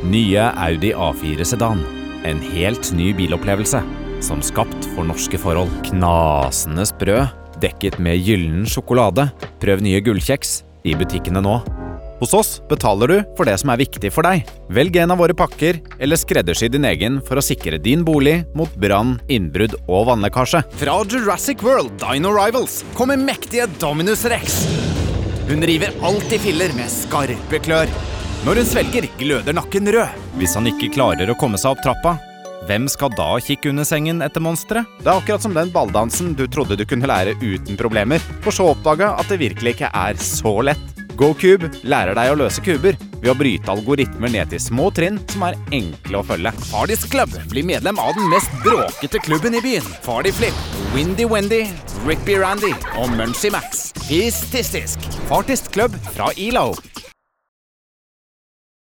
Nye Audi A4 Sedan. En helt ny bilopplevelse, som skapt for norske forhold. Knasende sprø, dekket med gyllen sjokolade. Prøv nye gullkjeks i butikkene nå. Hos oss betaler du for det som er viktig for deg. Velg en av våre pakker, eller skreddersy din egen for å sikre din bolig mot brann, innbrudd og vannlekkasje. Fra Jurassic World Dino Rivals kommer mektige Dominus Rex. Hun river alt i filler med skarpe klør. Når hun svelger, gløder nakken rød. Hvis han ikke klarer å komme seg opp trappa, hvem skal da kikke under sengen etter monsteret? Det er akkurat som den balldansen du trodde du kunne lære uten problemer, for så oppdaga at det virkelig ikke er så lett. GoCube lærer deg å løse kuber ved å bryte algoritmer ned til små trinn som er enkle å følge. Fardis Club blir medlem av den mest bråkete klubben i byen. Fardi Flip, Windy Wendy, Rippy Randy og Munchy Max. Fististisk. Fartist Club fra ELO.